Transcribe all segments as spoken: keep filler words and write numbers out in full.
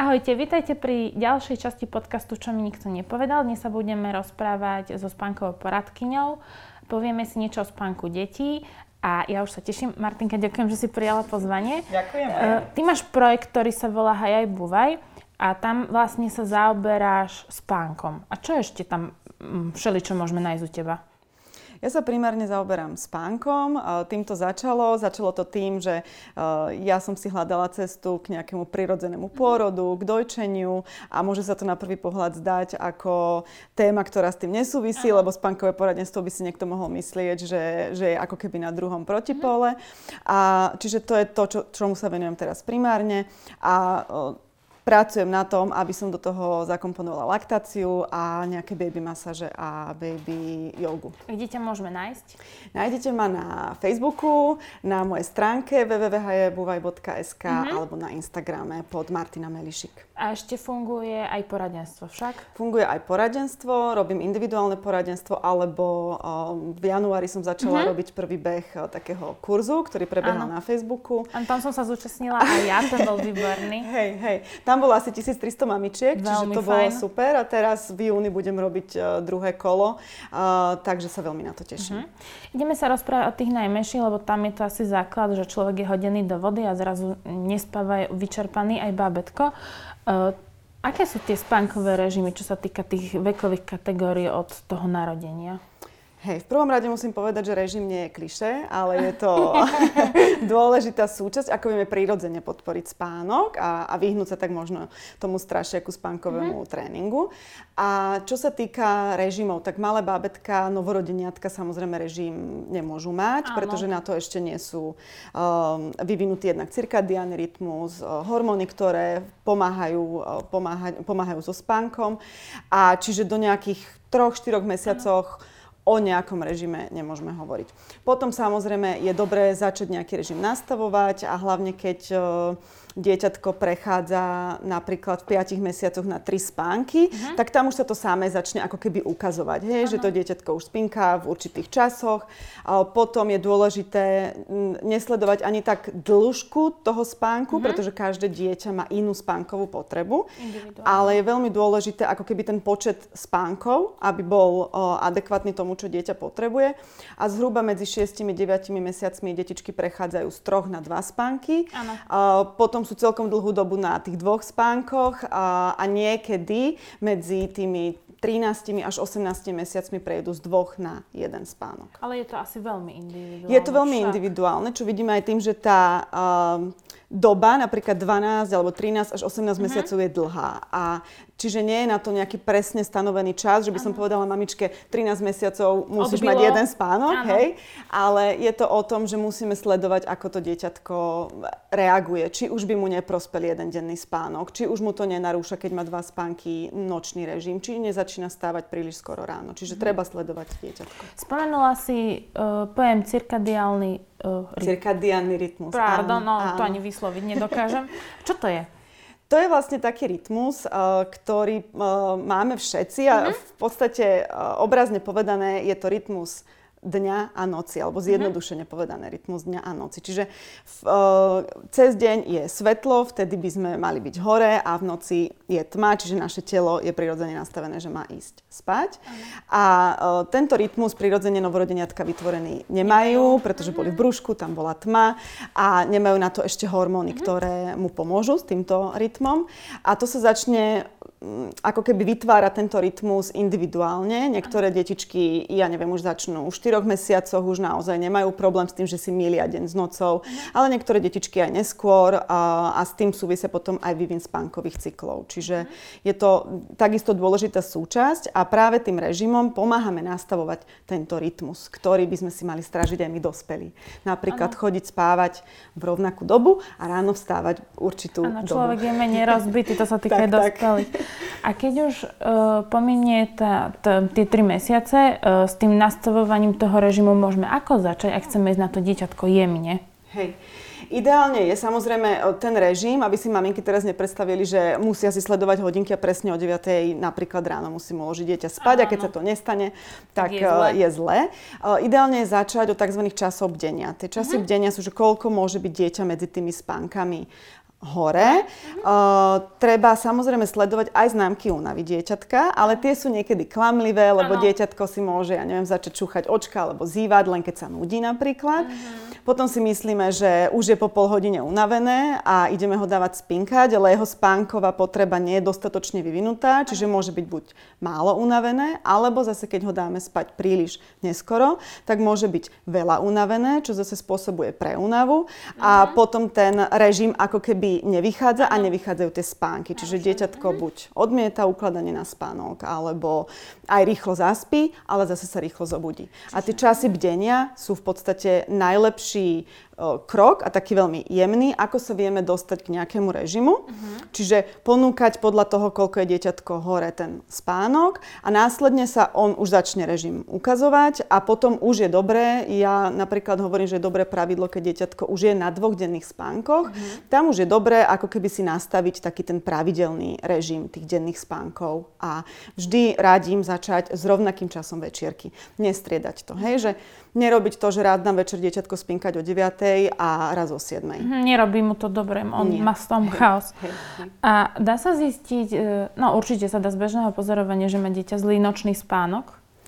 Ahojte, vítajte pri ďalšej časti podcastu Čo mi nikto nepovedal. Dnes sa budeme rozprávať so spánkovou poradkyňou. Povieme si niečo o spánku detí a ja už sa teším. Martinka, ďakujem, že si prijala pozvanie. Ďakujem. Uh, ty máš projekt, ktorý sa volá Hajaj Búvaj a tam vlastne sa zaoberáš spánkom. A čo ešte tam všeličo môžeme nájsť u teba? Ja sa primárne zaoberám spánkom. Tým to začalo. Začalo to tým, že ja som si hľadala cestu k nejakému prirodzenému pôrodu, k dojčeniu a môže sa to na prvý pohľad zdať ako téma, ktorá s tým nesúvisí, lebo spánkové poradenstvo by si niekto mohol myslieť, že, že je ako keby na druhom protipole. A čiže to je to, čo, čomu sa venujem teraz primárne. A pracujem na tom, aby som do toho zakomponovala laktáciu a nejaké baby masáže a baby jogu. Kde ťa môžeme nájsť? Nájdete ma na Facebooku, na mojej stránke w w w bodka hajajbúvaj bodka es ká uh-huh. alebo na Instagrame pod Martina Melišik. A ešte funguje aj poradenstvo však? Funguje aj poradenstvo, robím individuálne poradenstvo, alebo um, v januári som začala uh-huh. robiť prvý beh uh, takého kurzu, ktorý prebiehal na Facebooku. A tam som sa zúčastnila aj ja, to bol výborný. Hej, hej. Tam bolo asi tisíctristo mamičiek, veľmi čiže to fajn. Bolo super a teraz v júni budem robiť uh, druhé kolo, uh, takže sa veľmi na to teším. Uh-huh. Ideme sa rozprávať o tých najmenších, lebo tam je to asi základ, že človek je hodený do vody a zrazu nespáva vyčerpaný aj bábätko. Uh, aké sú tie spánkové režimy, čo sa týka tých vekových kategórií od toho narodenia? Hej, v prvom rade musím povedať, že režim nie je klišé, ale je to dôležitá súčasť, ako vieme prirodzene podporiť spánok a, a vyhnúť sa tak možno tomu strašiaku spánkovému mm-hmm. tréningu. A čo sa týka režimov, tak malé bábätka, novorodeniatka samozrejme režim nemôžu mať, áno. pretože na to ešte nie sú um, vyvinutý jednak cirkadiánny rytmus, uh, hormóny, ktoré pomáhajú, uh, pomáha, pomáhajú so spánkom. A čiže do nejakých troch štyroch mesiacoch áno. o nejakom režime nemôžeme hovoriť. Potom samozrejme je dobré začať nejaký režim nastavovať a hlavne keď uh, dieťatko prechádza napríklad v piatich mesiacoch na tri spánky, uh-huh. tak tam už sa to samé začne ako keby ukazovať, hej, uh-huh. že to dieťatko už spinká v určitých časoch. A potom je dôležité nesledovať ani tak dĺžku toho spánku, uh-huh. pretože každé dieťa má inú spánkovú potrebu, ale je veľmi dôležité ako keby ten počet spánkov, aby bol uh, adekvátny tomu, čo dieťa potrebuje. A zhruba medzi šiestimi a deviatimi mesiacmi detičky prechádzajú z troch na dva spánky. Uh, potom sú celkom dlhú dobu na tých dvoch spánkoch a, a niekedy medzi tými trinástimi až osemnástimi mesiacmi prejdú z dvoch na jeden spánok. Ale je to asi veľmi individuálne. Je to veľmi však. individuálne, čo vidíme aj tým, že tá um, doba, napríklad dvanásť alebo trinásť až osemnásť uh-huh. mesiacov je dlhá. A čiže nie je na to nejaký presne stanovený čas, že by som uh-huh. povedala mamičke, trinásť mesiacov musíš Odbilo. mať jeden spánok, uh-huh. hej? Ale je to o tom, že musíme sledovať, ako to dieťatko reaguje. Či už by mu neprospel jeden denný spánok, či už mu to nenarúša, keď má dva spánky, nočný režim, či nezačína stávať príliš skoro ráno. Čiže uh-huh. treba sledovať dieťatko. Spomenula si uh, pojem cirkadiálny uh, rytmus. Cirkadiánny rytmus. Pardon, no áno. To ani vysloviť nedokážem. Čo to je? To je vlastne taký rytmus, ktorý máme všetci a v podstate obrazne povedané je to rytmus dňa a noci, alebo zjednodušene povedané rytmus dňa a noci. Čiže v, cez deň je svetlo, vtedy by sme mali byť hore a v noci je tma, čiže naše telo je prirodzene nastavené, že má ísť spať. A tento rytmus prirodzene novorodeniatka vytvorený nemajú, pretože boli v brúšku, tam bola tma a nemajú na to ešte hormóny, ktoré mu pomôžu s týmto rytmom. A to sa začne ako keby vytvára tento rytmus individuálne. Niektoré detičky, ja neviem, už začnú v štyroch mesiacoch, už naozaj nemajú problém s tým, že si milia deň s nocou, ale niektoré detičky aj neskôr a, a s tým súvisia potom aj vývin spánkových cyklov. Čiže je to takisto dôležitá súčasť a práve tým režimom pomáhame nastavovať tento rytmus, ktorý by sme si mali strážiť aj my dospelí. Napríklad ano. Chodiť spávať v rovnakú dobu a ráno vstávať určitú ano, dobu. Človek je menej rozbitý, to sa týka aj dospelých. A keď už uh, pominie tá, tá, tie tri mesiace, uh, s tým nastavovaním toho režimu môžeme ako začať, ak chceme ísť na to dieťatko jemne? Hej. Ideálne je samozrejme ten režim, aby si maminky teraz nepredstavili, že musia si sledovať hodinky a presne o deviatej napríklad ráno musím uložiť dieťa spať a keď sa to nestane, tak, tak je zle. Je zle. Ideálne je začať od tzv. Časov bdenia. Tie časy uh-huh. bdenia sú, že koľko môže byť dieťa medzi tými spánkami hore. Uh, treba samozrejme sledovať aj známky únavy dieťatka, ale tie sú niekedy klamlivé, lebo ano. Dieťatko si môže, ja neviem, začať čúchať očka alebo zývať, len keď sa nudí napríklad. Uh-huh. Potom si myslíme, že už je po pol hodine unavené a ideme ho dávať spinkať, ale jeho spánková potreba nie je dostatočne vyvinutá, čiže môže byť buď málo unavené, alebo zase keď ho dáme spať príliš neskoro, tak môže byť veľa unavené, čo zase spôsobuje preúnavu a uh-huh. potom ten režim ako keby nevychádza a nevychádzajú tie spánky. Čiže dieťatko buď odmieta ukladanie na spánok, alebo aj rýchlo zaspí, ale zase sa rýchlo zobudí. A tie časy bdenia sú v podstate najlepší krok a taký veľmi jemný, ako sa vieme dostať k nejakému režimu. Uh-huh. Čiže ponúkať podľa toho, koľko je dieťatko hore ten spánok a následne sa on už začne režim ukazovať a potom už je dobré, ja napríklad hovorím, že je dobré pravidlo, keď dieťatko už je na dvoch denných spánkoch, uh-huh. tam už je dobré ako keby si nastaviť taký ten pravidelný režim tých denných spánkov a vždy radím začať s rovnakým časom večierky. Nestriedať to, hej, že nerobiť to, že rád dám večer dieťatko spinkať o deviatej a raz o siedmej. Nerobí mu to dobre, on Nie. má s tom hej, chaos. Hej, hej. A dá sa zistiť, no určite sa dá z bežného pozorovania, že má dieťa zlý nočný spánok?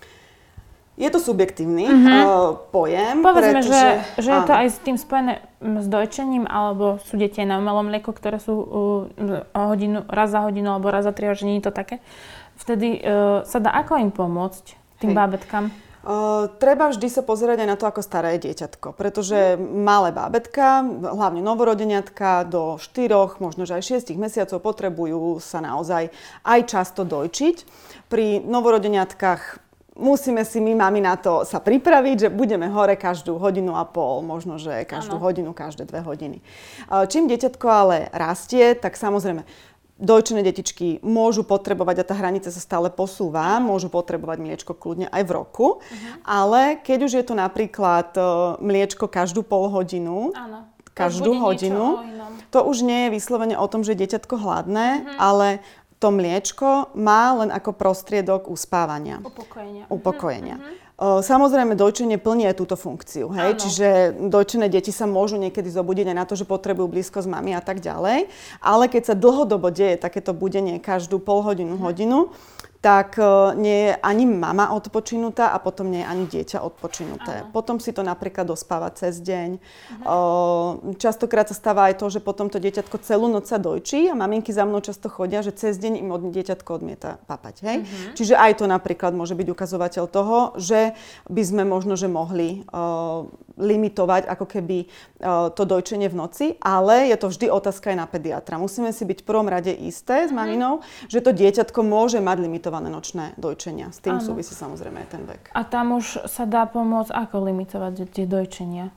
Je to subjektívny uh-huh. uh, pojem. Povedzme, pretože, že, že je to aj s tým spojené s dojčením, alebo sú deti na umelom mlieku, ktoré sú uh, hodinu, raz za hodinu alebo raz za tri hodiny, nie je to také. Vtedy uh, sa dá ako im pomôcť tým hej. bábetkám? Uh, treba vždy sa pozerať aj na to, ako staré je dieťatko, pretože malé bábetka, hlavne novorodeniatka do štyroch, možno že aj šiestich mesiacov potrebujú sa naozaj aj často dojčiť. Pri novorodeniatkách musíme si my, mami, na to sa pripraviť, že budeme hore každú hodinu a pol, možno že každú ano. hodinu, každé dve hodiny. Uh, čím dieťatko ale rastie, tak samozrejme dojčené detičky môžu potrebovať, a tá hranica sa stále posúva, môžu potrebovať mliečko kľudne aj v roku, uh-huh. ale keď už je to napríklad uh, mliečko každú pol hodinu, Áno. každú hodinu, to už nie je vyslovene o tom, že je dieťatko hladné, uh-huh. ale to mliečko má len ako prostriedok uspávania. Upokojenia. Upokojenia. Uh-huh. Samozrejme, dojčenie plní aj túto funkciu. Hej? Čiže dojčené deti sa môžu niekedy zobudiť aj na to, že potrebujú blízkosť mami a tak ďalej. Ale keď sa dlhodobo deje takéto budenie každú pol hodinu, hodinu, tak nie je ani mama odpočinutá a potom nie je ani dieťa odpočinuté. Áno. Potom si to napríklad dospáva cez deň. Uh-huh. Častokrát sa stáva aj to, že potom to dieťatko celú noc sa dojčí a maminky za mnou často chodia, že cez deň im od dieťatko odmieta papať. Hej? Uh-huh. Čiže aj to napríklad môže byť ukazovateľ toho, že by sme možno, že mohli uh, limitovať ako keby uh, to dojčenie v noci, ale je to vždy otázka aj na pediatra. Musíme si byť v prvom rade isté s maminou, uh-huh. že to dieťatko môže mať limitované nočné dojčenia. S tým Áno. súvisí samozrejme aj ten vek. A tam už sa dá pomôcť, ako limitovať tie dojčenia?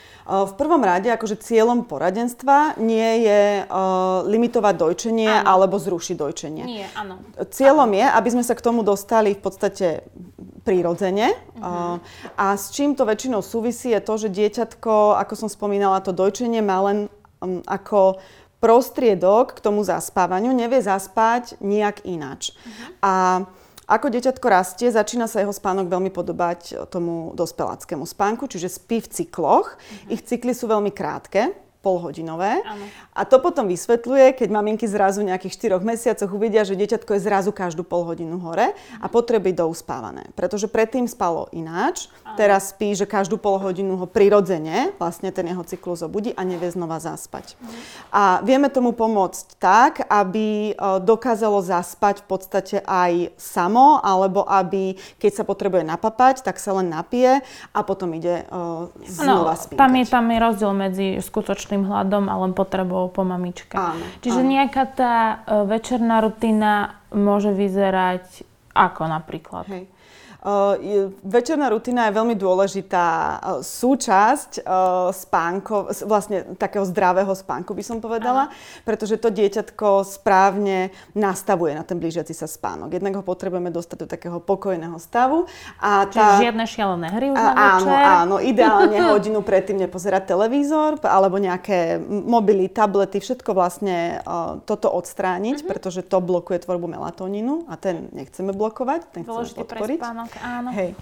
V prvom rade, akože cieľom poradenstva nie je uh, limitovať dojčenie áno. alebo zrušiť dojčenie. Nie, áno. Cieľom áno. je, aby sme sa k tomu dostali v podstate prirodzene. Uh-huh. Uh, a s čím to väčšinou súvisí je to, že dieťatko, ako som spomínala, to dojčenie má len um, ako prostriedok k tomu zaspávaniu, nevie zaspať nijak ináč. Uh-huh. A ako dieťatko rastie, začína sa jeho spánok veľmi podobať tomu dospeláckému spánku, čiže spí v cykloch. Uh-huh. Ich cykly sú veľmi krátke, polhodinové. Áno. A to potom vysvetľuje, keď maminky zrazu v nejakých štyroch mesiacoch uvidia, že dieťatko je zrazu každú pol hodinu hore a potrebuje byť douspávané. Pretože predtým spalo ináč, Áno. teraz spí, že každú pol hodinu ho prirodzene, vlastne ten jeho cyklus zobudí a nevie znova zaspať. Mhm. A vieme tomu pomôcť tak, aby dokázalo zaspať v podstate aj samo, alebo aby, keď sa potrebuje napapať, tak sa len napije a potom ide uh, znova no, spinkať. Tam je, tam je rozdiel medzi skutočným hladom a len potrebou po mamičke. Áno, Čiže áno. nejaká tá uh, večerná rutina môže vyzerať ako napríklad? Hej. Uh, je, večerná rutina je veľmi dôležitá uh, súčasť uh, spánko, vlastne takého zdravého spánku by som povedala, Aha. pretože to dieťatko správne nastavuje na ten blížiaci sa spánok. Jednak ho potrebujeme dostať do takého pokojného stavu. A tá, Čiže žiadne šialené hry už na večer? Áno, áno, ideálne hodinu predtým nepozerať televízor alebo nejaké mobily, tablety, všetko vlastne uh, toto odstrániť, uh-huh. pretože to blokuje tvorbu melatonínu a ten nechceme blokovať, ten chceme podporiť. Áno. Hej.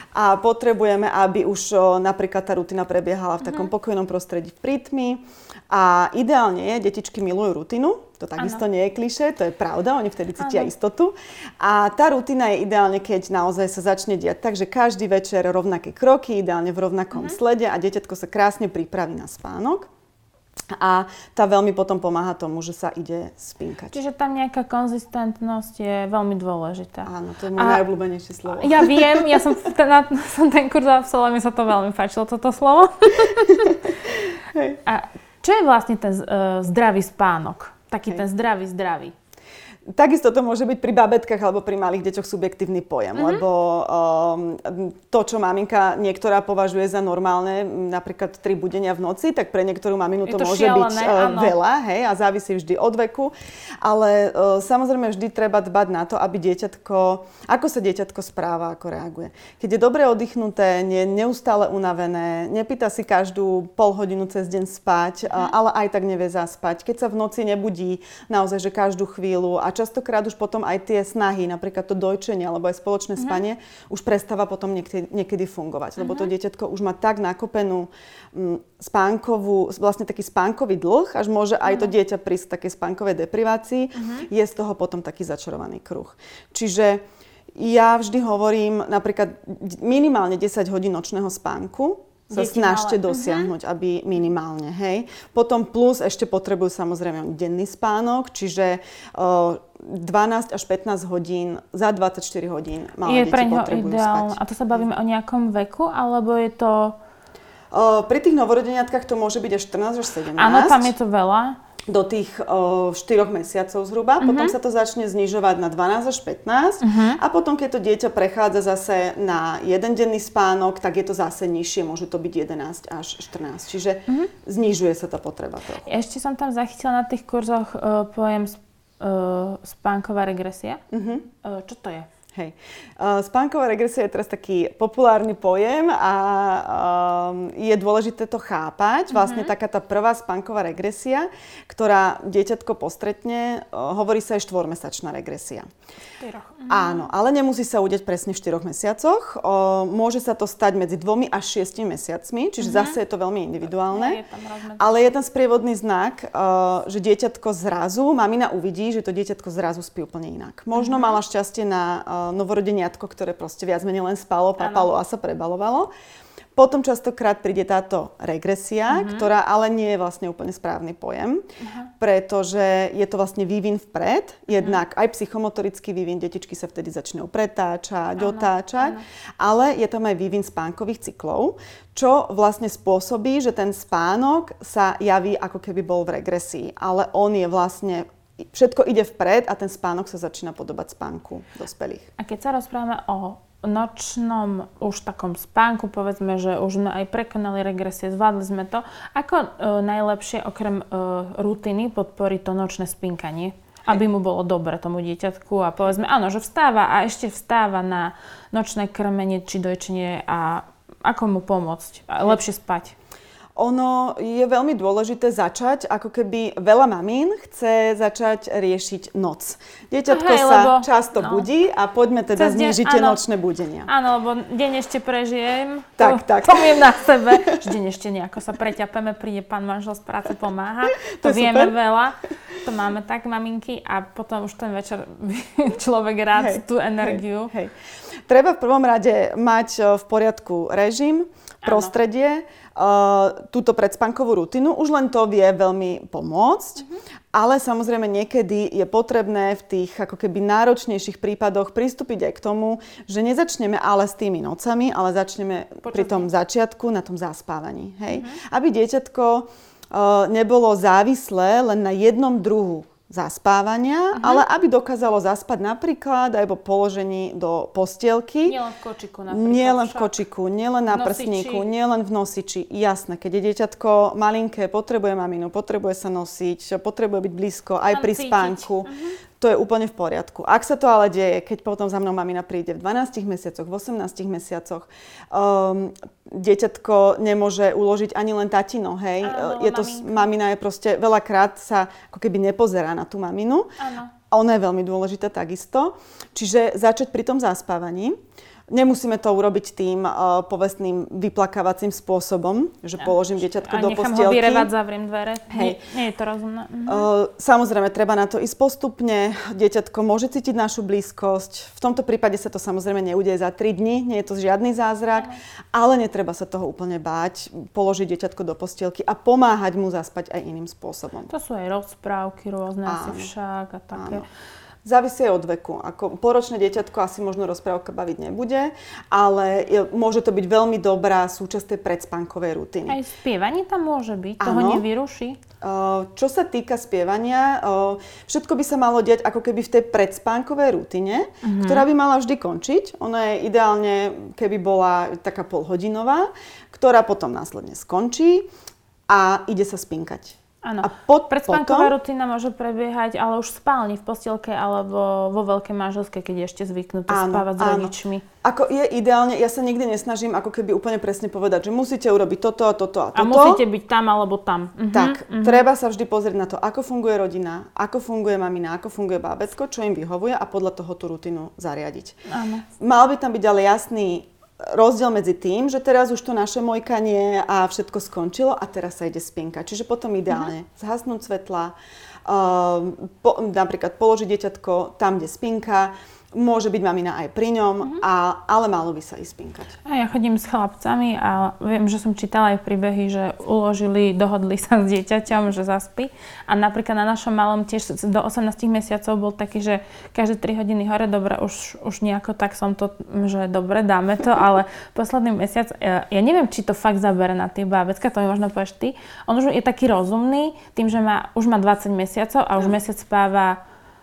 a potrebujeme, aby už o, napríklad tá rutina prebiehala v takom uh-huh. pokojnom prostredí v prítmi. A ideálne je, detičky milujú rutinu, to takisto ano. Nie je klišé, to je pravda, oni vtedy cítia ano. Istotu. A tá rutina je ideálne, keď naozaj sa začne diať tak, že každý večer rovnaké kroky, ideálne v rovnakom uh-huh. slede a dieťatko sa krásne pripraví na spánok. A tá veľmi potom pomáha tomu, že sa ide spínkať. Čiže tam nejaká konzistentnosť je veľmi dôležitá. Áno, to je moje najobľúbenejšie slovo. Ja viem, ja som ten, som ten kurz absolvovala, mi sa to veľmi páčilo, toto slovo. Hej. A čo je vlastne ten uh, zdravý spánok? Taký Hej. ten zdravý, zdravý. Takisto to môže byť pri babetkách alebo pri malých deťoch subjektívny pojem, mm-hmm. lebo um, to, čo maminka niektorá považuje za normálne, napríklad tri budenia v noci, tak pre niektorú maminu to, to môže šialené, byť uh, veľa, hej, a závisí vždy od veku. Ale uh, samozrejme vždy treba dbať na to, aby dieťatko, ako sa dieťatko správa, ako reaguje. Keď je dobre oddychnuté, nie neustále unavené, nepýta si každú pol hodinu cez deň spať, mm. uh, ale aj tak nevie zaspať. Keď sa v noci nebudí naozaj, že každú chvíľu a častokrát už potom aj tie snahy, napríklad to dojčenie alebo aj spoločné uh-huh. spanie, už prestáva potom niekedy, niekedy fungovať. Lebo to uh-huh. dieťatko už má tak nakopenú m, spánkovú, vlastne taký spánkový dlh, až môže aj uh-huh. to dieťa prísť v takej spánkovej deprivácii. Uh-huh. Je z toho potom taký začarovaný kruh. Čiže ja vždy hovorím napríklad minimálne desať hodín nočného spánku, sa Deti snažte malé. dosiahnuť, uh-huh. aby minimálne, hej. Potom plus ešte potrebujú samozrejme denný spánok, čiže uh, dvanásť až pätnásť hodín za dvadsaťštyri hodín malé deti potrebujú ideálne spať. A to sa bavíme o nejakom veku, alebo je to... Uh, pri tých novorodeniatkách to môže byť až štrnásť až sedemnásť. Áno, tam je to veľa. Do tých uh, štyroch mesiacov zhruba. Uh-huh. Potom sa to začne znižovať na dvanásť až pätnásť. Uh-huh. A potom, keď to dieťa prechádza zase na jeden denný spánok, tak je to zase nižšie. Môže to byť jedenásť až štrnásť. Čiže uh-huh. znižuje sa tá potreba trochu. Ešte som tam zachytila na tých kurzoch uh, pojem uh, spánková regresia. Uh-huh. Uh, čo to je? Hej. Uh, spánková regresia je teraz taký populárny pojem a um, je dôležité to chápať. Vlastne mm-hmm. taká tá prvá spánková regresia, ktorá dieťatko postretne, uh, hovorí sa aj štvormesačná regresia. Štyroch. Mm-hmm. Áno, ale nemusí sa udeť presne v štyroch mesiacoch. Uh, môže sa to stať medzi dvomi až šiestimi mesiacmi, čiže mm-hmm. zase je to veľmi individuálne. Je ale je tam sprievodný znak, uh, že dieťatko zrazu, mamina uvidí, že to dieťatko zrazu spí úplne inak. Možno mm-hmm. mala šťastie na uh, novorodeniatko, ktoré proste viac menej len spalo, papalo a sa prebalovalo. Potom častokrát príde táto regresia, uh-huh. ktorá ale nie je vlastne úplne správny pojem, uh-huh. pretože je to vlastne vývin vpred, jednak uh-huh. aj psychomotorický vývin, detičky sa vtedy začnú pretáčať, ano, otáčať, ano. Ale je tam aj vývin spánkových cyklov, čo vlastne spôsobí, že ten spánok sa javí, ako keby bol v regresii, ale on je vlastne všetko ide vpred a ten spánok sa začína podobať spánku dospelých. A keď sa rozprávame o nočnom už takom spánku, povedzme, že už sme aj prekonali regresie, zvládli sme to, ako e, najlepšie okrem e, rutiny podporiť to nočné spínkanie, aby mu bolo dobre tomu dieťatku a povedzme, áno, že vstáva a ešte vstáva na nočné krmenie či dojčenie a ako mu pomôcť a lepšie spať? Ono je veľmi dôležité začať, ako keby veľa mamín chce začať riešiť noc. Dieťatko Hej, sa lebo, často no. budí a poďme teda znížiť tie nočné budenia. Áno, lebo deň ešte prežijem, tak, to, tak. to viem na sebe, že deň ešte nejako sa preťapeme, príde pán manžel z práce, pomáha. To, to vieme super. Veľa, to máme tak, maminky, a potom už ten večer človek rád hej, tú energiu. Hej, hej. Treba v prvom rade mať v poriadku režim, prostredie, Uh, túto predspánkovú rutinu. Už len to vie veľmi pomôcť, uh-huh. ale samozrejme niekedy je potrebné v tých ako keby náročnejších prípadoch pristúpiť aj k tomu, že nezačneme ale s tými nocami, ale začneme Počasne. pri tom začiatku na tom zaspávaní. Hej? Uh-huh. Aby dieťatko uh, nebolo závislé len na jednom druhu zaspávania, uh-huh. ale aby dokázalo zaspať napríklad aj po položení do postielky. Nielen v kočiku napríklad. Nielen v kočiku, nielen na prsníku, nielen v nosiči. Jasné, keď je dieťatko malinké, potrebuje maminu, potrebuje sa nosiť, potrebuje byť blízko aj pri cítiť. spánku. Uh-huh. To je úplne v poriadku. Ak sa to ale deje, keď potom za mnou mamina príde v dvanástich mesiacoch, v osemnástich mesiacoch, um, dieťatko nemôže uložiť ani len tatino, hej. Áno, je to, mamina je proste, veľakrát sa ako keby nepozerá na tú maminu. Áno. Ona je veľmi dôležitá takisto. Čiže začať pri tom zaspávaní. Nemusíme to urobiť tým uh, povestným vyplakávacím spôsobom, že položím dieťatko do postielky. A nechám ho vyrevať, zavriem dvere. Hej. Nie, nie je to rozumné. Mhm. Uh, samozrejme, treba na to ísť postupne. Dieťatko môže cítiť našu blízkosť. V tomto prípade sa to samozrejme neudeje za tri dni, nie je to žiadny zázrak, mhm. ale netreba sa toho úplne báť, položiť dieťatko do postielky a pomáhať mu zaspať aj iným spôsobom. To sú aj rozprávky rôzne, asi však a také. Áno. Závisí od veku. Ako poročné dieťatko asi možno rozprávka baviť nebude, ale je, môže to byť veľmi dobrá súčasť tej predspánkovej rutiny. Aj spievanie tam môže byť, toho nevyruší? Uh, čo sa týka spievania, uh, všetko by sa malo diať ako keby v tej predspánkovej rutine, uh-huh. ktorá by mala vždy končiť. Ona je ideálne, keby bola taká polhodinová, ktorá potom následne skončí a ide sa spinkať. Áno, predspánková rutina môže prebiehať, ale už v spálni, v postielke alebo vo veľkej manželskej, keď je ešte zvyknuté áno, spávať s rodičmi. Ako je ideálne, ja sa nikdy nesnažím ako keby úplne presne povedať, že musíte urobiť toto a toto a toto. A musíte byť tam alebo tam. Uh-huh, tak, uh-huh. treba sa vždy pozrieť na to, ako funguje rodina, ako funguje mamina, ako funguje bábätko, čo im vyhovuje a podľa toho tú rutinu zariadiť. Áno. Mal by tam byť ale jasný rozdiel medzi tým, že teraz už to naše mojkanie a všetko skončilo a teraz sa ide spinkať. Čiže potom ideálne uh-huh. zhasnúť svetla, uh, po, napríklad položiť dieťatko tam, kde spinka, môže byť mamina aj pri ňom, uh-huh. a, ale malo by sa ísť spinkať. A ja chodím s chlapcami a viem, že som čítala aj príbehy, že uložili, dohodli sa s dieťaťom, že zaspí. A napríklad na našom malom tiež do osemnásť mesiacov bol taký, že každé tri hodiny hore, dobre, už, už nejako tak som to, že dobre, dáme to, ale posledný mesiac, ja, ja neviem, či to fakt zabere na tie bábätka, to mi možno povieš ty. On už je taký rozumný, tým, že má, už má dvadsať mesiacov a už no. mesiac spáva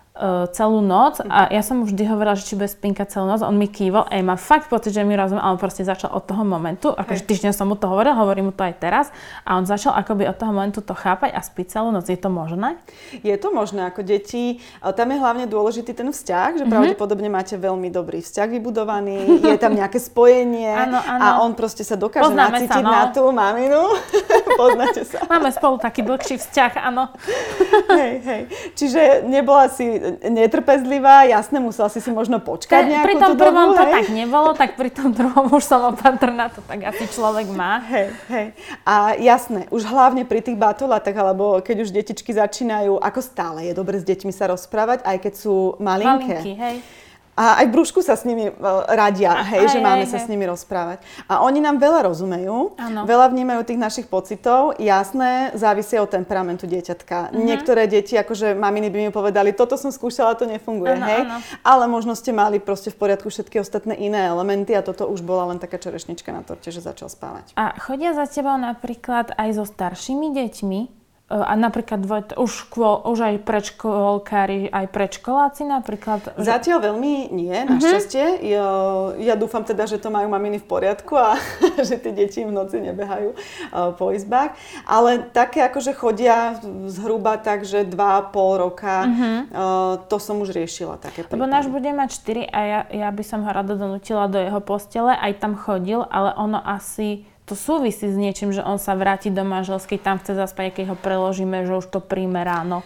celú noc a ja som mu vždy hovorila, že či bude spinkať celú noc, on mi kývol a ja mám fakt pocit, že mi rozumie, ale on proste začal od toho momentu, akože týždeň som mu to hovorila, hovorím mu to aj teraz a on začal akoby od toho momentu to chápať a spiť celú noc. Je to možné? Je to možné, ako deti, tam je hlavne dôležitý ten vzťah, že mm-hmm. pravdepodobne máte veľmi dobrý vzťah vybudovaný, je tam nejaké spojenie áno, áno. a on proste sa dokáže Poznáme nacítiť sa, no. na tú maminu. Poznáte sa. Máme spolu taký dlhší vzťah, áno. Hej, hej. Čiže nebola si netrpezlivá, jasne, musela si si možno počkať nejakú Pri tom tú prvom dobu, to hej? tak nebolo, tak pri tom druhom už som opatrná, to tak asi človek má. Hej, hej. A jasné, už hlavne pri tých batolatách, alebo keď už detičky začínajú, ako stále je dobre s deťmi sa rozprávať, aj keď sú malinké. Malinky, hej. A aj v brúšku sa s nimi radia, hej, aj, že máme aj, sa hej. s nimi rozprávať. A oni nám veľa rozumejú, ano. veľa vnímajú tých našich pocitov. Jasné, závisí od temperamentu dieťatka. Uh-huh. Niektoré deti, akože maminy by mi povedali, toto som skúšala, to nefunguje, ano, hej. Ano. Ale možno ste mali proste v poriadku všetky ostatné iné elementy a toto už bola len taká čerešnička na torte, že začal spávať. A chodia za tebou napríklad aj so staršími deťmi? A napríklad dvoj, už, kvôl, už aj predškolkári, aj predškoláci napríklad? Že... Zatiaľ veľmi nie, našťastie. Uh-huh. Ja, ja dúfam teda, že to majú maminy v poriadku a že tie deti v noci nebehajú uh, po izbách. Ale také akože chodia zhruba tak, že dva a pol roka, uh-huh. uh, to som už riešila také prípady. Lebo náš bude mať štyri a ja, ja by som ho rada donútila do jeho postele, aj tam chodil, ale ono asi... To súvisí s niečím, že on sa vráti do manželskej, tam chce zaspať, keď ho preložíme, že už to príjme ráno.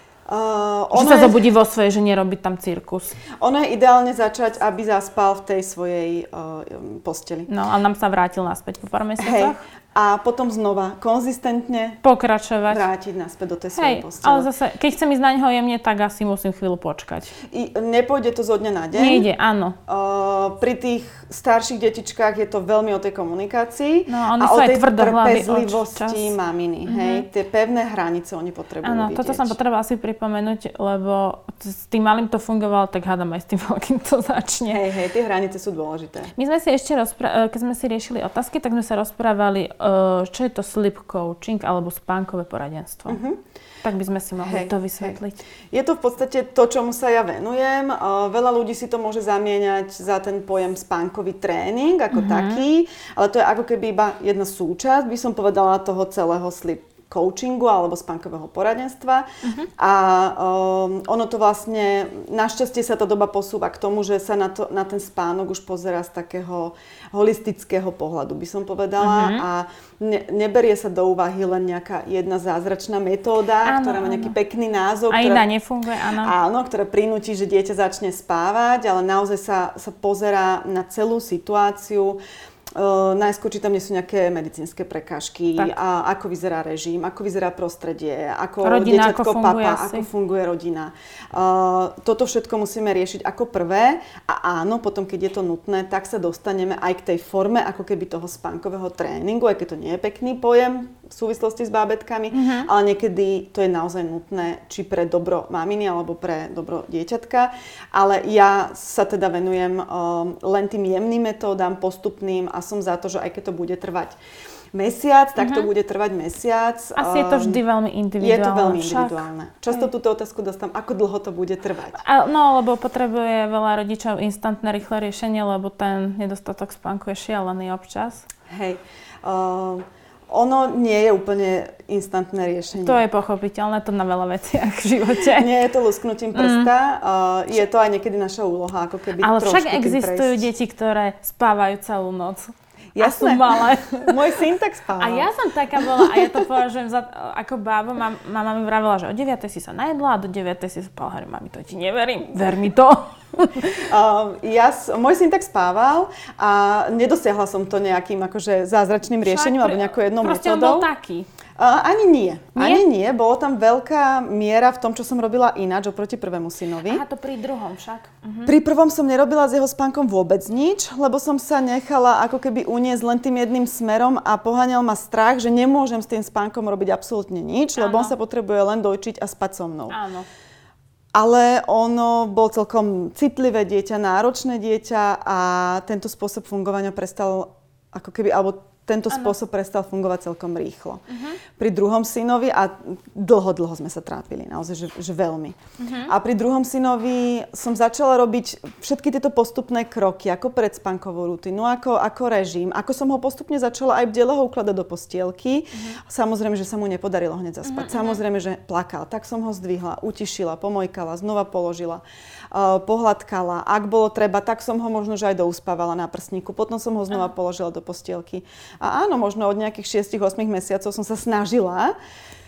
Uh, že sa je... zobudí vo svojej, že nerobí tam cirkus. Ono je ideálne začať, aby zaspal v tej svojej uh, posteli. No, ale nám sa vrátil naspäť po pár mesiacoch. Hej. A potom znova konzistentne pokračovať. Vrátiť naspäť do tej svojej Hej, postele. Ale zase, keď chcem ísť na neho jemne, tak asi musím chvíľu počkať. I, nepôjde to zo dňa na deň. Nejde, áno. Uh, pri tých starších detičkách je to veľmi o tej komunikácii no, a o tej trpezlivosti maminy. Mm-hmm. Hej, tie pevné hranice oni potrebujú áno, vidieť. Toto som potrebovala asi pripomenúť, lebo s tým malým to fungovalo, tak hádam aj s tým veľkým to začne. Hej, hej, tie hranice sú dôležité. My sme si ešte rozprávali, keď sme si riešili otázky, tak sme sa rozprávali, čo je to sleep coaching alebo spánkové poradenstvo. Uh-huh. Tak by sme si mohli hej, to vysvetliť. Hej. Je to v podstate to, čomu sa ja venujem. Uh, veľa ľudí si to môže zamieňať za ten pojem spánkový tréning ako uh-huh. taký, ale to je ako keby iba jedna súčasť, by som povedala, toho celého sleep coachingu alebo spánkového poradenstva. Uh-huh. A um, ono to vlastne, našťastie sa tá doba posúva k tomu, že sa na, to, na ten spánok už pozerá z takého holistického pohľadu, by som povedala. Uh-huh. A ne, neberie sa do úvahy len nejaká jedna zázračná metóda, áno, ktorá má nejaký áno. pekný názov. A ktorá, iná nefunguje, áno. Áno, ktorá prinúti, že dieťa začne spávať, ale naozaj sa, sa pozerá na celú situáciu. Uh, najskôr, či tam nie sú nejaké medicínske prekážky, a ako vyzerá režim, ako vyzerá prostredie, ako rodina, dieťatko ako papa, asi. ako funguje rodina. Uh, toto všetko musíme riešiť ako prvé a áno, potom, keď je to nutné, tak sa dostaneme aj k tej forme ako keby toho spánkového tréningu, aj keď to nie je pekný pojem v súvislosti s bábätkami, uh-huh. ale niekedy to je naozaj nutné, či pre dobro maminy alebo pre dobro dieťatka. Ale ja sa teda venujem uh, len tým jemným metódam, postupným a som za to, že aj keď to bude trvať mesiac, tak uh-huh. to bude trvať mesiac. Asi je to vždy veľmi individuálne. Je to veľmi individuálne. Však. Často túto otázku dostám, ako dlho to bude trvať. A, no, lebo potrebuje veľa rodičov instantné, rýchle riešenie, lebo ten nedostatok spánku je šialený občas. Hej. Uh, ono nie je úplne instantné riešenie. To je pochopiteľné, to na veľa veciach v živote. Nie je to lusknutím prsta, mm. uh, je to aj niekedy naša úloha, ako keby ale trošku však existujú prejsť. Deti, ktoré spávajú celú noc. Jasné. A sú malé. Môj syn tak spával. A ja som taká bola, a ja to považujem za, ako bábo, mam, mama mi vravela, že o deviatej si sa najedla a do deviatej si spala. Hovorím, mami, to ti neverím, ver mi to. Uh, ja, môj syn tak spával a nedosiahla som to nejakým akože zázračným riešením alebo nejakou jednou proste metódou. Proste on bol taký. Uh, ani nie. nie. Ani nie. Bolo tam veľká miera v tom, čo som robila ináč oproti prvému synovi. Aha, to pri druhom však. Uh-huh. Pri prvom som nerobila s jeho spánkom vôbec nič, lebo som sa nechala ako keby uniesť len tým jedným smerom a poháňal ma strach, že nemôžem s tým spánkom robiť absolútne nič, lebo Áno. on sa potrebuje len dojčiť a spať so mnou. Áno. Ale ono bol celkom citlivé dieťa, náročné dieťa a tento spôsob fungovania prestal ako keby, alebo tento ano. spôsob prestal fungovať celkom rýchlo. Uh-huh. Pri druhom synovi, a dlho, dlho sme sa trápili, naozaj, že, že veľmi. Uh-huh. A pri druhom synovi som začala robiť všetky tieto postupné kroky, ako predspánkovú rutinu, ako, ako režim, ako som ho postupne začala aj bdele ho ukladať do postielky. Uh-huh. Samozrejme, že sa mu nepodarilo hneď zaspať. Uh-huh. Samozrejme, že plakal. Tak som ho zdvihla, utišila, pomojkala, znova položila, uh, pohľadkala. Ak bolo treba, tak som ho možno že aj douspávala na prsníku. Potom som ho znova uh-huh. položila do postielky. A áno, možno od nejakých šesť až osem mesiacov som sa snažila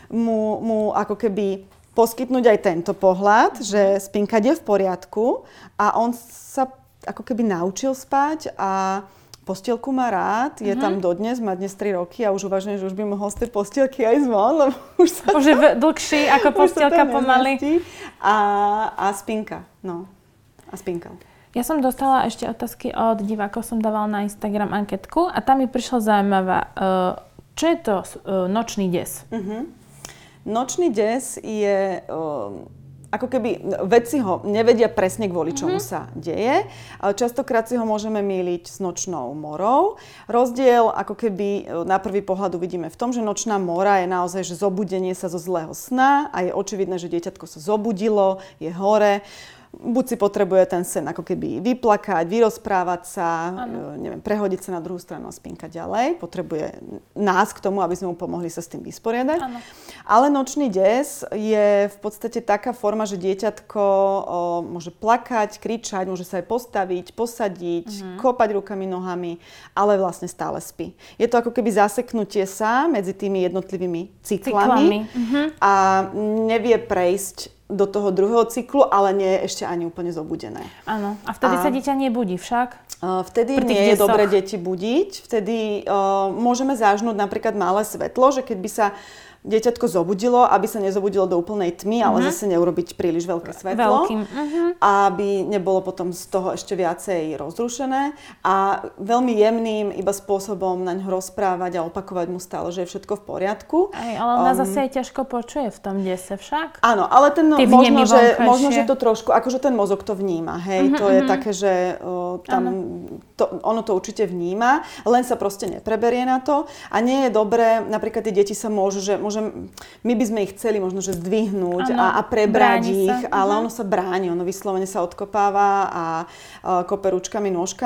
mu, mu ako keby poskytnúť aj tento pohľad, že spinka je v poriadku a on sa ako keby naučil spať a postielku má rád, je mm-hmm. tam dodnes, má dnes tri roky a už uvažujem, že už by mohol z tej postielky aj zvon, lebo už sa už je dlhší ako postielka pomaly. A, a spinka, no. A spinka. Ja som dostala ešte otázky od divákov, som dávala na Instagram anketku a tam mi prišla zaujímavá. Čo je to nočný des? Uh-huh. Nočný des je, ako keby vedci ho nevedia presne kvôli čomu uh-huh. sa deje. Častokrát si ho môžeme mýliť s nočnou morou. Rozdiel ako keby na prvý pohľad vidíme v tom, že nočná mora je naozaj že zobudenie sa zo zlého sna a je očividné, že dieťatko sa zobudilo, je hore. Buď si potrebuje ten sen ako keby vyplakať, vyrozprávať sa, ano. neviem, prehodiť sa na druhú stranu a spinkať ďalej. Potrebuje nás k tomu, aby sme mu pomohli sa s tým vysporiadať. Ano. Ale nočný des je v podstate taká forma, že dieťatko o, môže plakať, kričať, môže sa aj postaviť, posadiť, uh-huh. kopať rukami, nohami, ale vlastne stále spí. Je to ako keby zaseknutie sa medzi tými jednotlivými cyklami, cyklami. Uh-huh. a nevie prejsť do toho druhého cyklu, ale nie je ešte ani úplne zobudené. Áno. A vtedy a sa dieťa nebudí však? Uh, vtedy nie je dobre deti budiť. Vtedy uh, môžeme zážnuť napríklad malé svetlo, že keď by sa dieťatko zobudilo, aby sa nezobudilo do úplnej tmy, ale uh-huh. zase neurobiť príliš veľké svetlo. Veľkým. Uh-huh. Aby nebolo potom z toho ešte viacej rozrušené. A veľmi jemným iba spôsobom na ňo rozprávať a opakovať mu stále, že je všetko v poriadku. Aj, ale ona um, zase je ťažko počuje v tom dese však. Áno, ale ten možno že, možno, že to trošku, akože ten mozog to vníma, hej. Uh-huh, to je uh-huh. také, že uh, tam to, ono to určite vníma, len sa proste nepreberie na to. A nie je dobré, napríklad tie deti sa môžu, že môže my by sme ich chceli možno, že zdvihnúť ano, a, a prebrať ich, sa. ale uh-huh. ono sa bráni, ono vyslovene sa odkopáva a, a kope ručkami, nôžkami.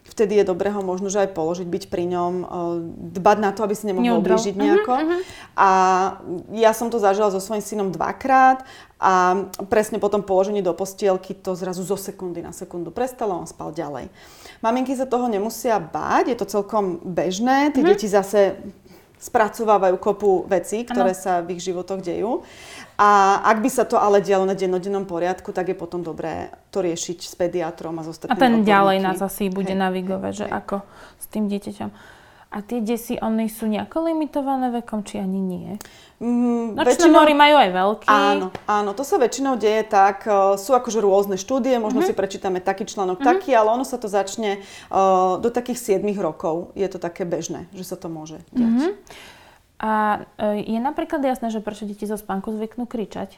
vtedy je dobré ho možno, že aj položiť, byť pri ňom, dbať na to, aby si nemohol ublížiť nejako. Uh-huh, uh-huh. A ja som to zažila so svojím synom dvakrát a presne po tom položení do postielky to zrazu zo sekundy na sekundu prestalo, on spal ďalej. Maminky sa toho nemusia báť, je to celkom bežné, tie uh-huh. deti zase spracovávajú kopu vecí, ktoré ano. sa v ich životoch dejú. A ak by sa to ale dialo na dennodennom poriadku, tak je potom dobré to riešiť s pediatrom a s ostatnými odborníkmi. A ten odborníky. ďalej nás asi bude hej, navigovať, hej, že hej. ako s tým dieťaťom. A tie deti, oni sú nejako limitované vekom, či ani nie? Mm, Nočné väčšinou... mory majú aj veľký. Áno, áno, to sa väčšinou deje tak, uh, sú akože rôzne štúdie, možno uh-huh. si prečítame taký článok, uh-huh. taký, ale ono sa to začne uh, do takých siedmich rokov. Je to také bežné, že sa to môže diať. Uh-huh. A je napríklad jasné, že prečo deti zo spánku zvyknú kričať?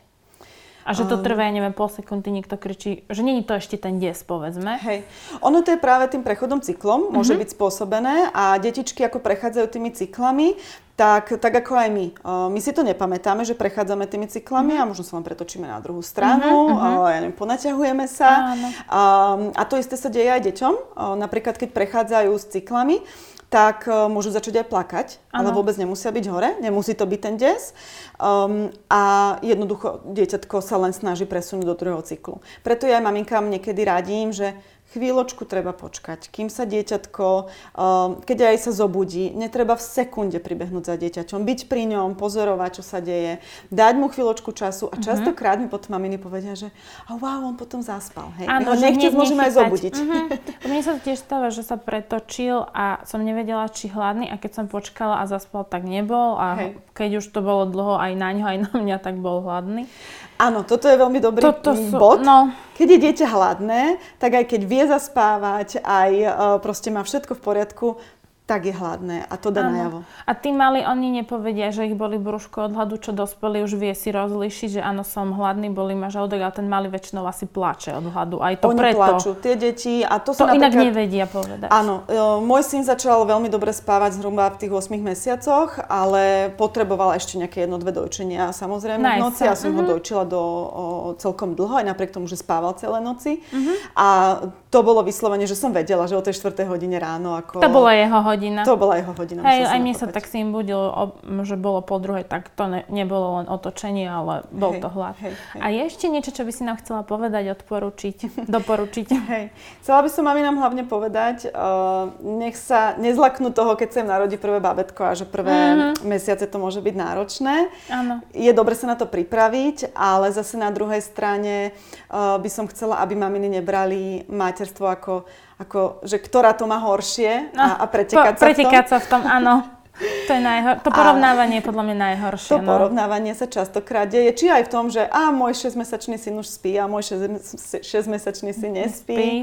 A že to trvá, neviem, pol sekundy, niekto kričí, že nie je to ešte ten des, povedzme. Hej. Ono to je práve tým prechodom cyklom, môže mm-hmm. byť spôsobené a detičky ako prechádzajú tými cyklami, tak, tak ako aj my. Uh, my si to nepamätáme, že prechádzame tými cyklami mm-hmm. a možno sa len pretočíme na druhú stranu, mm-hmm. uh, ja neviem, ponaťahujeme sa. Uh, a to isté sa deje aj deťom. Uh, napríklad, keď prechádzajú s cyklami, tak uh, môžu začať aj plakať, ano. ale vôbec nemusia byť hore, nemusí to byť ten des. Um, a jednoducho dieťatko sa len snaží presunúť do druhého cyklu. Preto ja aj maminkám niekedy radím, že chvíľočku treba počkať, kým sa dieťatko, um, keď aj sa zobudí, netreba v sekunde pribehnúť za dieťaťom, byť pri ňom, pozorovať, čo sa deje, dať mu chvíľočku času a častokrát mi potom maminy povedia, že oh, wow, on potom zaspal. Hej. Áno, že nechce, môžeme aj zobudiť. Uh-huh. Mne sa to tiež stáva, že sa pretočil a som nevedela, či hladný a keď som počkala a zaspal, tak nebol a hej. keď už to bolo dlho aj na ňo, aj na mňa, tak bol hladný. Áno, toto je veľmi dobrý toto sú, bod. No. Keď je dieťa hladné, tak aj keď vie zaspávať, aj uh, proste má všetko v poriadku, tak je hladné a to dá najavo. A tí mali, oni nepovedia, že ich boli brúško od hladu, čo dospelí už vie si rozlíšiť, že áno, som hladný, bolí ma žalúdok, ale ten malý väčšinou asi pláče od hladu. Aj to oni preto. pláču, tie deti. A to to sa inak napríklad... nevedia povedať. Áno, môj syn začal veľmi dobre spávať zhruba v tých ôsmich mesiacoch, ale potreboval ešte nejaké jedno, dve dojčenia samozrejme v noci. Ja som uh-huh. ho dojčila do o, celkom dlho, aj napriek tomu, že spával celé noci. Uh-huh. A to bolo vyslovene, že som vedela, že o tej štvrtej hodine ráno ako... To bola jeho hodina. To bola jeho hodina. Hej, aj mne sa tak s ním budilo, že bolo pol druhej, tak to ne, nebolo len otočenie, ale bol hej, to hlad. Hej, hej. A je ešte niečo, čo by si nám chcela povedať, odporučiť, doporučiť? Hej. Chcela by som maminám hlavne povedať, uh, nech sa nezlaknú toho, keď sa im narodí prvé bábätko a že prvé mm-hmm. mesiace to môže byť náročné. Áno. Je dobre sa na to pripraviť, ale zase na druhej strane uh, by som chcela, aby maminy nebrali materstvo ako ako, že ktorá to má horšie a, a pretekať po, sa v tom. Pretekať sa v tom, áno. To je najhor- to porovnávanie je podľa mňa najhoršie. To no. porovnávanie sa častokrát deje, či aj v tom, že a môj šesťmesačný syn už spí a môj šesťmesačný syn nespí. Spí.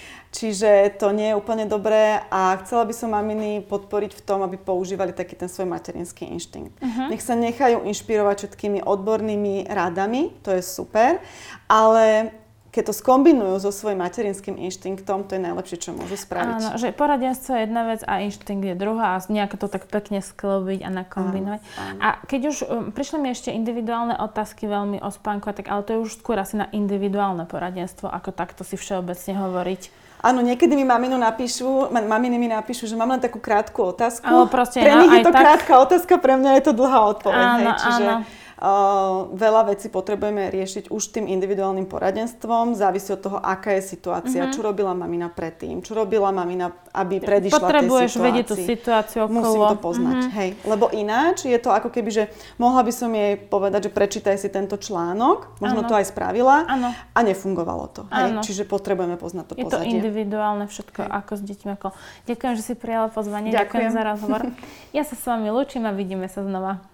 Čiže to nie je úplne dobré a chcela by som maminy podporiť v tom, aby používali taký ten svoj materinský inštinkt. Uh-huh. Nech sa nechajú inšpirovať všetkými odbornými radami, to je super, ale keď to skombinujú so svojím materinským inštinktom, to je najlepšie, čo môžu spraviť. Áno, že poradenstvo je jedna vec a inštinkt je druhá a nejako to tak pekne sklobiť a nakombinovať. Áno, áno. A keď už um, prišli mi ešte individuálne otázky veľmi o spánku, tak, ale to je už skôr asi na individuálne poradenstvo, ako takto si všeobecne hovoriť. Áno, niekedy mi maminu napíšu, maminy mi napíšu, že mám len takú krátku otázku. Ale proste, pre nich no, je to tak... krátka otázka, pre mňa je to dlhá odpoveď. Áno, hej, čiže... áno. Uh, veľa vecí potrebujeme riešiť už tým individuálnym poradenstvom. Závisí od toho, aká je situácia, mm-hmm. čo robila mamina predtým, čo robila mamina, aby predišla tej situácii. Potrebuješ vedieť tú situáciu okolo. Musím to poznať, mm-hmm. hej. Lebo ináč je to ako keby, že mohla by som jej povedať, že prečítaj si tento článok, možno ano. to aj spravila ano. a nefungovalo to. Hej. Čiže potrebujeme poznať to je pozadie. Je to individuálne všetko, hej. ako s deťmi. Ako... Ďakujem, že si prijala pozvanie, ďakujem, ďakujem za rozhovor. Ja sa s vami lúčim a vidíme sa znova.